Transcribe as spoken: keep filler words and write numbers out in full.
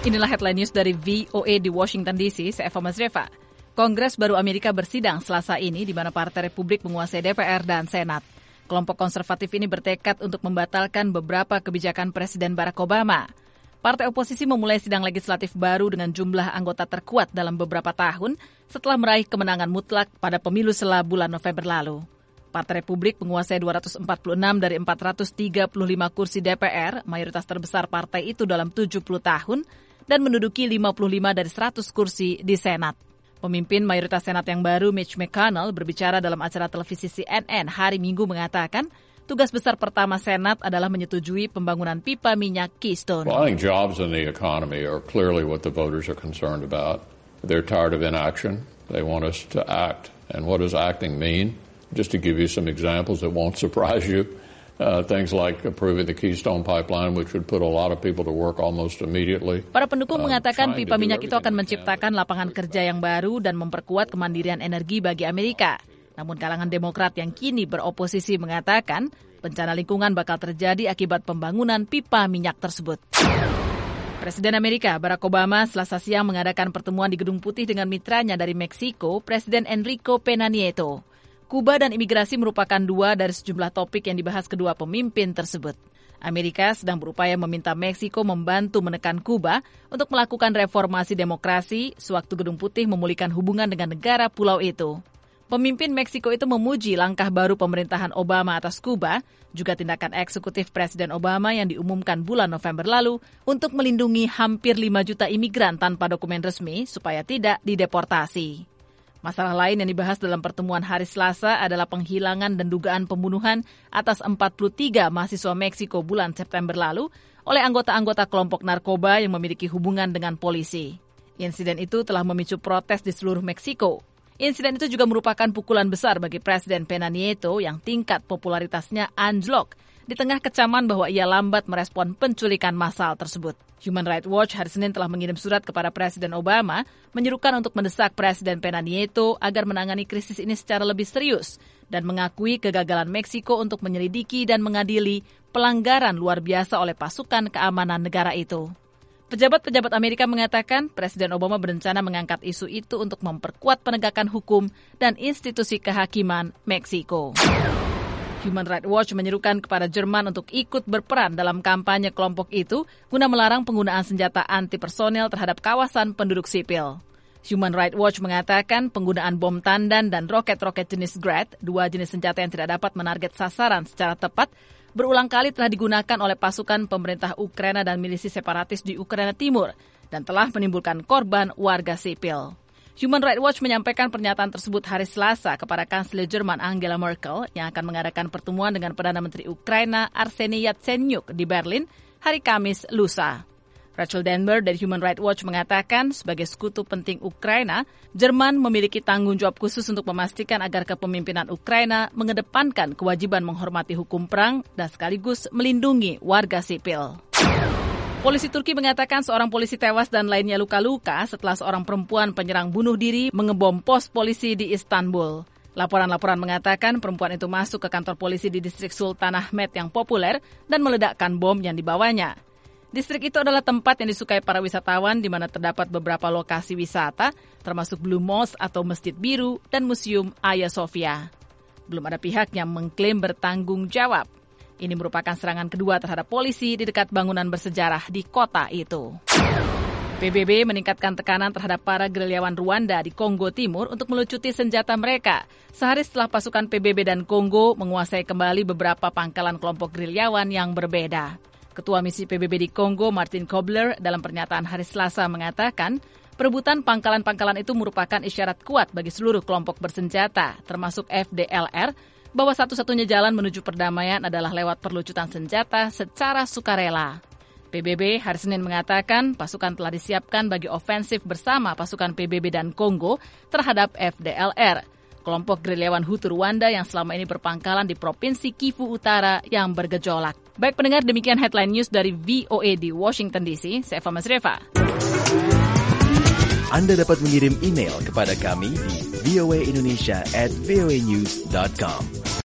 Inilah headline news dari V O A di Washington D C, saya Eva Mazreva. Kongres baru Amerika bersidang Selasa ini di mana Partai Republik menguasai D P R dan Senat. Kelompok konservatif ini bertekad untuk membatalkan beberapa kebijakan Presiden Barack Obama. Partai oposisi memulai sidang legislatif baru dengan jumlah anggota terkuat dalam beberapa tahun setelah meraih kemenangan mutlak pada pemilu sela bulan November lalu. Partai Republik menguasai dua ratus empat puluh enam dari empat ratus tiga puluh lima kursi D P R, mayoritas terbesar partai itu dalam tujuh puluh tahun, dan menduduki lima puluh lima dari seratus kursi di Senat. Pemimpin mayoritas Senat yang baru, Mitch McConnell, berbicara dalam acara televisi C N N hari Minggu mengatakan, tugas besar pertama Senat adalah menyetujui pembangunan pipa minyak Keystone. Well, I think jobs and the economy are clearly what the voters are concerned about. They're tired of inaction. They want us to act. And what does acting mean? Just to give you some examples that won't surprise you. Uh, things like approving the Keystone Pipeline, which would put a lot of people to work almost immediately. Para pendukung uh, mengatakan pipa minyak itu akan menciptakan lapangan kerja yang baru dan memperkuat kemandirian energi bagi Amerika. Namun kalangan Demokrat yang kini beroposisi mengatakan bencana lingkungan bakal terjadi akibat pembangunan pipa minyak tersebut. Presiden Amerika Barack Obama Selasa siang mengadakan pertemuan di Gedung Putih dengan mitranya dari Meksiko, Presiden Enrique Pena Nieto. Kuba dan imigrasi merupakan dua dari sejumlah topik yang dibahas kedua pemimpin tersebut. Amerika sedang berupaya meminta Meksiko membantu menekan Kuba untuk melakukan reformasi demokrasi sewaktu Gedung Putih memulihkan hubungan dengan negara pulau itu. Pemimpin Meksiko itu memuji langkah baru pemerintahan Obama atas Kuba, juga tindakan eksekutif Presiden Obama yang diumumkan bulan November lalu untuk melindungi hampir lima juta imigran tanpa dokumen resmi supaya tidak dideportasi. Masalah lain yang dibahas dalam pertemuan hari Selasa adalah penghilangan dan dugaan pembunuhan atas empat puluh tiga mahasiswa Meksiko bulan September lalu oleh anggota-anggota kelompok narkoba yang memiliki hubungan dengan polisi. Insiden itu telah memicu protes di seluruh Meksiko. Insiden itu juga merupakan pukulan besar bagi Presiden Pena Nieto yang tingkat popularitasnya anjlok di tengah kecaman bahwa ia lambat merespon penculikan massal tersebut. Human Rights Watch hari Senin telah mengirim surat kepada Presiden Obama menyerukan untuk mendesak Presiden Pena Nieto agar menangani krisis ini secara lebih serius dan mengakui kegagalan Meksiko untuk menyelidiki dan mengadili pelanggaran luar biasa oleh pasukan keamanan negara itu. Pejabat-pejabat Amerika mengatakan Presiden Obama berencana mengangkat isu itu untuk memperkuat penegakan hukum dan institusi kehakiman Meksiko. Human Rights Watch menyerukan kepada Jerman untuk ikut berperan dalam kampanye kelompok itu guna melarang penggunaan senjata anti-personel terhadap kawasan penduduk sipil. Human Rights Watch mengatakan penggunaan bom tandan dan roket-roket jenis Grad, dua jenis senjata yang tidak dapat menarget sasaran secara tepat, berulang kali telah digunakan oleh pasukan pemerintah Ukraina dan milisi separatis di Ukraina Timur dan telah menimbulkan korban warga sipil. Human Rights Watch menyampaikan pernyataan tersebut hari Selasa kepada Kanselir Jerman Angela Merkel yang akan mengadakan pertemuan dengan Perdana Menteri Ukraina Arseniy Yatsenyuk di Berlin hari Kamis lusa. Rachel Denber dari Human Rights Watch mengatakan sebagai sekutu penting Ukraina, Jerman memiliki tanggung jawab khusus untuk memastikan agar kepemimpinan Ukraina mengedepankan kewajiban menghormati hukum perang dan sekaligus melindungi warga sipil. Polisi Turki mengatakan seorang polisi tewas dan lainnya luka-luka setelah seorang perempuan penyerang bunuh diri mengebom pos polisi di Istanbul. Laporan-laporan mengatakan perempuan itu masuk ke kantor polisi di distrik Sultanahmet yang populer dan meledakkan bom yang dibawanya. Distrik itu adalah tempat yang disukai para wisatawan di mana terdapat beberapa lokasi wisata, termasuk Blue Mosque atau Masjid Biru dan Museum Hagia Sophia. Belum ada pihak yang mengklaim bertanggung jawab. Ini merupakan serangan kedua terhadap polisi di dekat bangunan bersejarah di kota itu. P B B meningkatkan tekanan terhadap para gerilyawan Rwanda di Kongo Timur untuk melucuti senjata mereka, sehari setelah pasukan P B B dan Kongo menguasai kembali beberapa pangkalan kelompok gerilyawan yang berbeda. Ketua Misi P B B di Kongo, Martin Kobler, dalam pernyataan hari Selasa mengatakan, perebutan pangkalan-pangkalan itu merupakan isyarat kuat bagi seluruh kelompok bersenjata, termasuk F D L R, bahwa satu-satunya jalan menuju perdamaian adalah lewat perlucutan senjata secara sukarela. P B B hari Senin mengatakan pasukan telah disiapkan bagi ofensif bersama pasukan P B B dan Kongo terhadap F D L R, kelompok gerilyawan Hutu Rwanda yang selama ini berpangkalan di Provinsi Kivu Utara yang bergejolak. Baik pendengar, demikian headline news dari V O A di Washington D C. Saya Eva Mazreva. Anda dapat mengirim email kepada kami di voaindonesia at voanews dot com.